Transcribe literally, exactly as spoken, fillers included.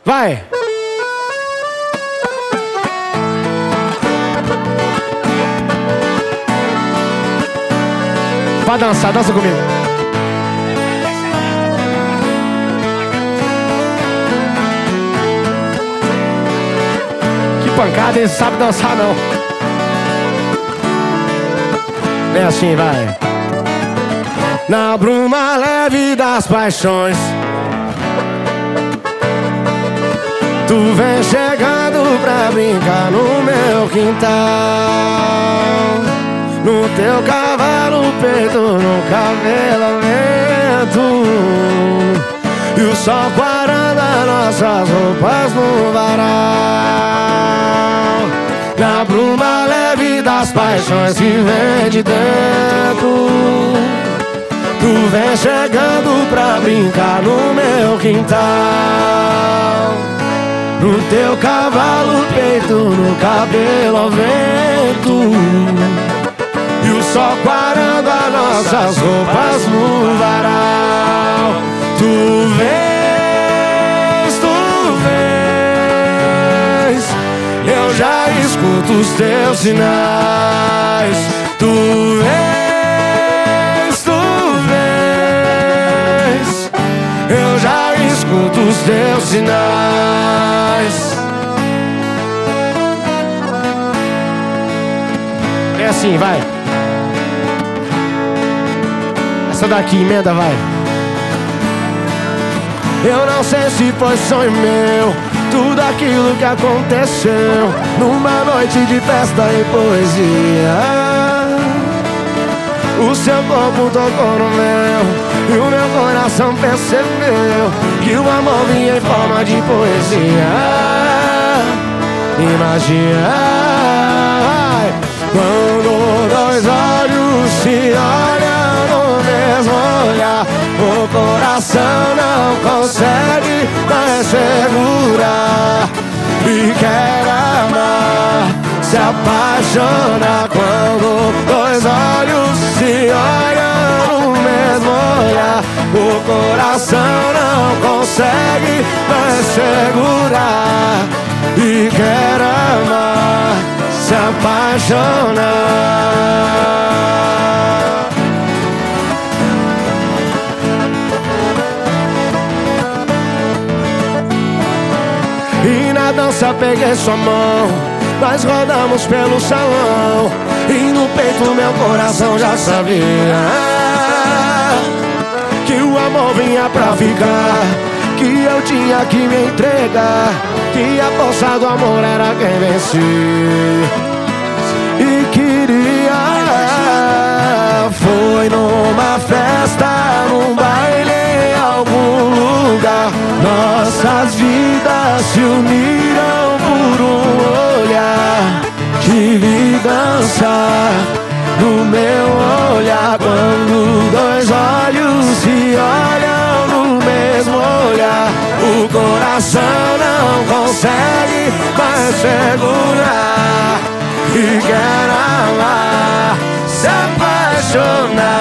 Vai! Vai dançar, dança comigo. Que pancada, ele sabe dançar não. É assim, vai. Na bruma leve das paixões, tu vem chegando pra brincar no meu quintal. No teu cavalo, peito, no cabelo vento, e o sol quarando nossas roupas no varal. Na bruma leve das paixões que vem de dentro, tu vem chegando pra brincar no meu quintal. No teu cavalo, peito, no cabelo ao vento, e o sol quarando as nossas roupas no varal. Tu vens, tu vens, eu já escuto os teus sinais. Tu vens, tu vens, eu já escuto os teus sinais. É assim, vai. Essa daqui, emenda, vai. Eu não sei se foi sonho meu, tudo aquilo que aconteceu numa noite de festa e poesia. O seu corpo tocou no meu, e o meu coração percebeu que o amor vinha em forma de poesia e magia. Quando dois olhos se olham no mesmo olhar, o coração não consegue mais segurar e quer amar, se apaixona. Quando dois olhos se olham no mesmo olhar, o coração não consegue mais segurar e quer amar, se apaixonar. E na dança peguei sua mão, nós rodamos pelo salão, e no peito meu coração já sabia que o amor vinha pra ficar, que eu tinha que me entregar, que a força do amor era quem vencia. E queria, foi numa festa, num baile, em algum lugar, nossas vidas se uniram por um olhar. Tive dançar no meu olhar, quando dois olhos se olham no mesmo olhar, o coração não consegue mais segurar e quer amar, se apaixonar.